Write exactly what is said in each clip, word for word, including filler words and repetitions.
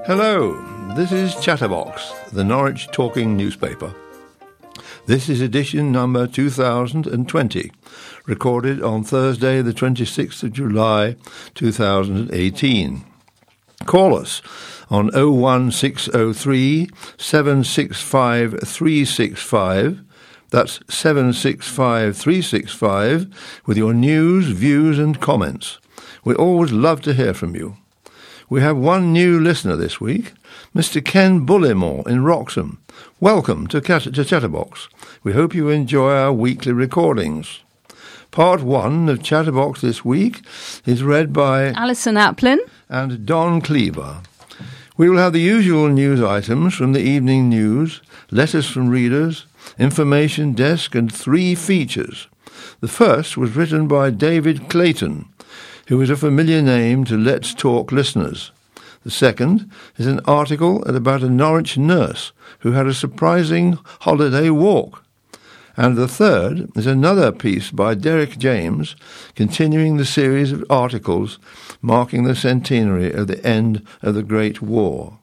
Hello, this is Chatterbox, the Norwich Talking newspaper. This is edition number two thousand twenty, recorded on Thursday the twenty-sixth of July two thousand eighteen. Call us on oh one six oh three, seven six five, three six five, that's seven six five, three six five, with your news, views and comments. We always love to hear from you. We have one new listener this week, Mister Ken Bullimore in Wroxham. Welcome to, Cat- to Chatterbox. We hope you enjoy our weekly recordings. Part one of Chatterbox this week is read by Alison Applin and Don Cleaver. We will have the usual news items from the evening news, letters from readers, information desk and three features. The first was written by David Clayton, who is a familiar name to Let's Talk listeners. The second is an article about a Norwich nurse who had a surprising holiday walk. And the third is another piece by Derek James, continuing the series of articles marking the centenary of the end of the Great War.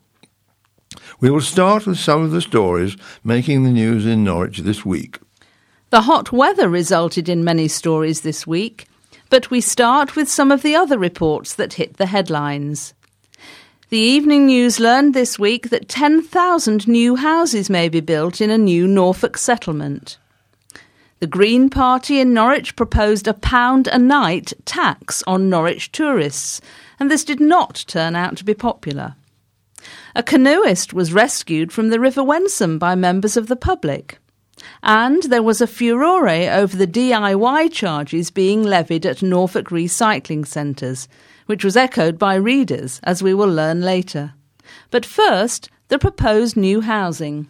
We will start with some of the stories making the news in Norwich this week. The hot weather resulted in many stories this week, but we start with some of the other reports that hit the headlines. The Evening News learned this week that ten thousand new houses may be built in a new Norfolk settlement. The Green Party in Norwich proposed a pound a night tax on Norwich tourists, and this did not turn out to be popular. A canoeist was rescued from the River Wensum by members of the public. And there was a furore over the D I Y charges being levied at Norfolk recycling centres, which was echoed by readers, as we will learn later. But first, the proposed new housing.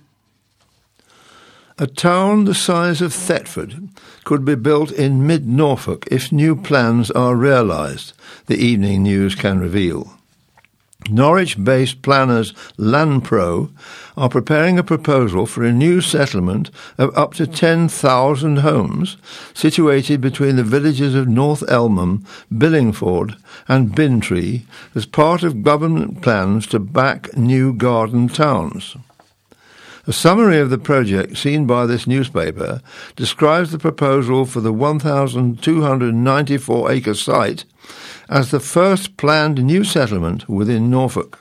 A town the size of Thetford could be built in mid-Norfolk if new plans are realised, the Evening News can reveal. Norwich-based planners Landpro are preparing a proposal for a new settlement of up to ten thousand homes situated between the villages of North Elmham, Billingford and Bintree as part of government plans to back new garden towns. A summary of the project seen by this newspaper describes the proposal for the one thousand two hundred ninety-four acre site as the first planned new settlement within Norfolk.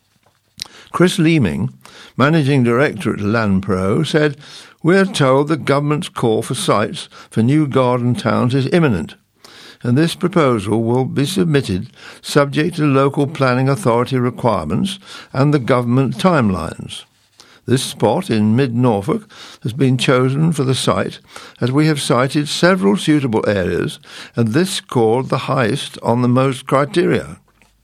Chris Leeming, managing director at Landpro, said, "We're told the government's call for sites for new garden towns is imminent, and this proposal will be submitted subject to local planning authority requirements and the government timelines. This spot in mid-Norfolk has been chosen for the site as we have cited several suitable areas and this scored the highest on the most criteria.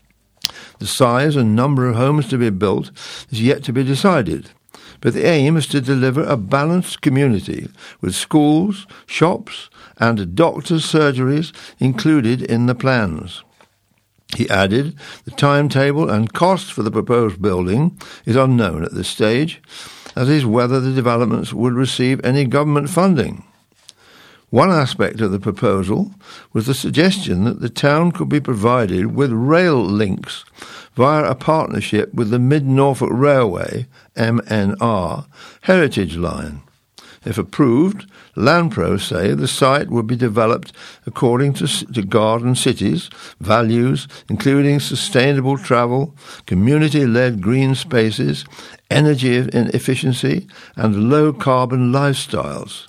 The size and number of homes to be built is yet to be decided, but the aim is to deliver a balanced community with schools, shops and doctors' surgeries included in the plans." He added, the timetable and cost for the proposed building is unknown at this stage, as is whether the developments would receive any government funding. One aspect of the proposal was the suggestion that the town could be provided with rail links via a partnership with the Mid-Norfolk Railway, M N R, Heritage Line. If approved, Landpro say the site would be developed according to, to garden cities, values, including sustainable travel, community-led green spaces, energy efficiency, and low-carbon lifestyles.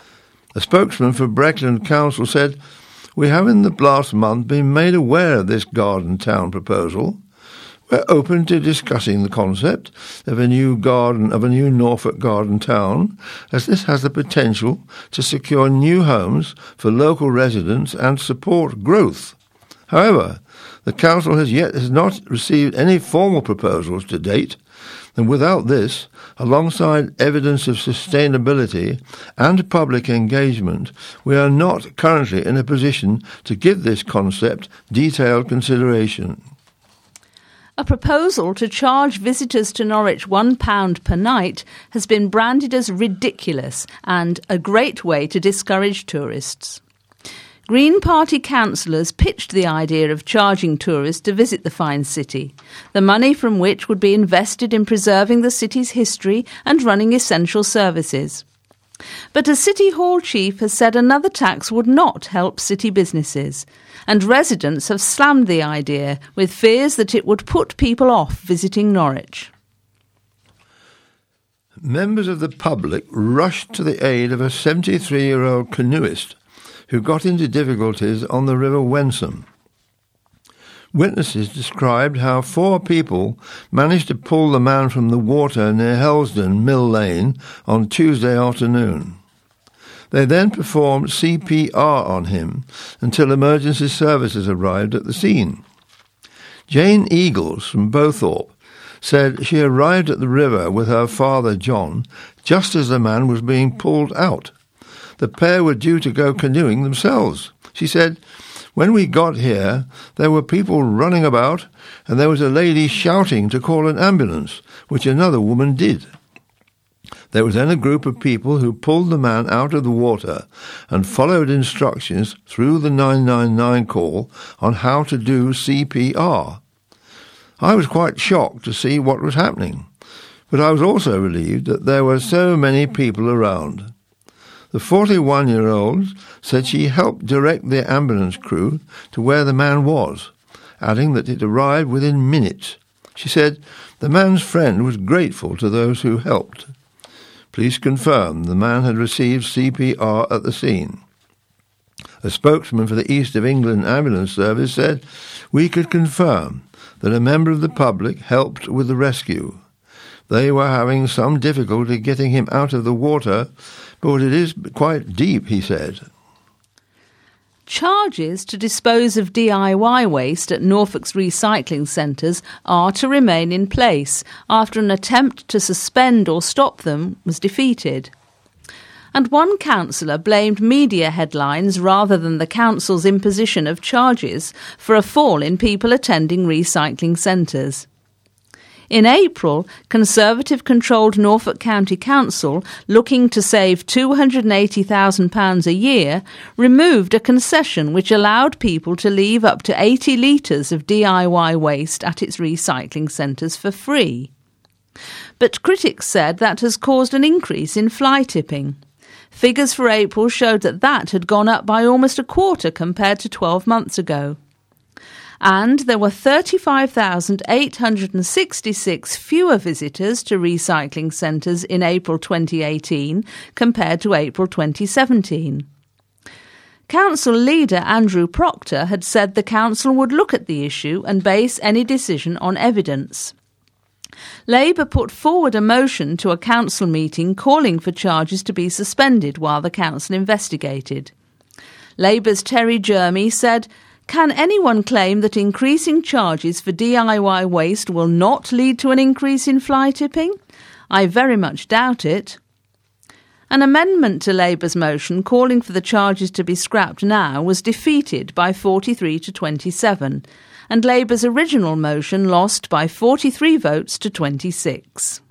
A spokesman for Breckland Council said, "We have in the last month been made aware of this garden town proposal. We're open to discussing the concept of a new garden, of a new Norfolk garden town, as this has the potential to secure new homes for local residents and support growth. However, the council has yet has not received any formal proposals to date, and without this, alongside evidence of sustainability and public engagement, we are not currently in a position to give this concept detailed consideration." A proposal to charge visitors to Norwich one pound per night has been branded as ridiculous and a great way to discourage tourists. Green Party councillors pitched the idea of charging tourists to visit the fine city, the money from which would be invested in preserving the city's history and running essential services. But a City Hall chief has said another tax would not help city businesses, and residents have slammed the idea with fears that it would put people off visiting Norwich. Members of the public rushed to the aid of a seventy-three-year-old canoeist who got into difficulties on the River Wensum. Witnesses described how four people managed to pull the man from the water near Helsden Mill Lane on Tuesday afternoon. They then performed C P R on him until emergency services arrived at the scene. Jane Eagles from Bowthorpe said she arrived at the river with her father John just as the man was being pulled out. The pair were due to go canoeing themselves. She said, "When we got here, there were people running about, and there was a lady shouting to call an ambulance, which another woman did. There was then a group of people who pulled the man out of the water and followed instructions through the nine nine nine call on how to do C P R. I was quite shocked to see what was happening, but I was also relieved that there were so many people around." The forty-one-year-old said she helped direct the ambulance crew to where the man was, adding that it arrived within minutes. She said the man's friend was grateful to those who helped. Police confirmed the man had received C P R at the scene. A spokesman for the East of England Ambulance Service said, "We could confirm that a member of the public helped with the rescue. They were having some difficulty getting him out of the water, but it is quite deep," he said. Charges to dispose of D I Y waste at Norfolk's recycling centres are to remain in place after an attempt to suspend or stop them was defeated. And one councillor blamed media headlines rather than the council's imposition of charges for a fall in people attending recycling centres. In April, Conservative-controlled Norfolk County Council, looking to save two hundred eighty thousand pounds a year, removed a concession which allowed people to leave up to eighty litres of D I Y waste at its recycling centres for free. But critics said that has caused an increase in fly tipping. Figures for April showed that that had gone up by almost a quarter compared to twelve months ago. And there were thirty-five thousand eight hundred sixty-six fewer visitors to recycling centres in April twenty eighteen compared to April twenty seventeen. Council leader Andrew Proctor had said the council would look at the issue and base any decision on evidence. Labour put forward a motion to a council meeting calling for charges to be suspended while the council investigated. Labour's Terry Jermy said, "Can anyone claim that increasing charges for D I Y waste will not lead to an increase in fly tipping? I very much doubt it." An amendment to Labour's motion calling for the charges to be scrapped now was defeated by forty-three to twenty-seven, and Labour's original motion lost by forty-three votes to twenty-six.